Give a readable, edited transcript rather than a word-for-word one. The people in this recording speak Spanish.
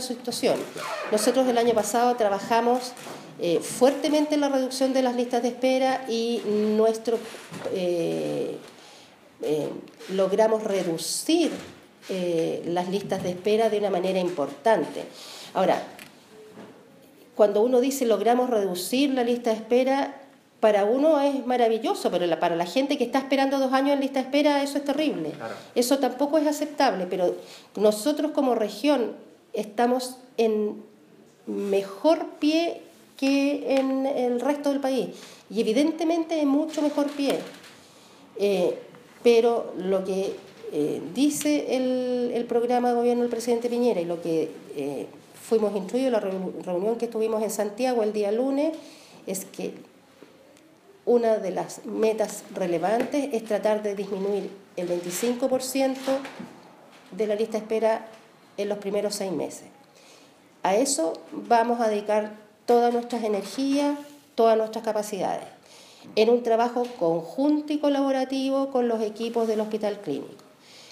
situación. Nosotros el año pasado trabajamos fuertemente en la reducción de las listas de espera y logramos reducir las listas de espera de una manera importante. Ahora, cuando uno dice logramos reducir la lista de espera, para uno es maravilloso, pero para la gente que está esperando 2 años en lista de espera, eso es terrible. Claro. Eso tampoco es aceptable, pero nosotros como región estamos en mejor pie que en el resto del país, y evidentemente en mucho mejor pie. Pero lo que dice el programa de gobierno del presidente Piñera y lo que fuimos instruidos en la reunión que tuvimos en Santiago el día lunes es que una de las metas relevantes es tratar de disminuir el 25% de la lista de espera en los primeros 6 meses. A eso vamos a dedicar todas nuestras energías, todas nuestras capacidades, en un trabajo conjunto y colaborativo con los equipos del Hospital Clínico.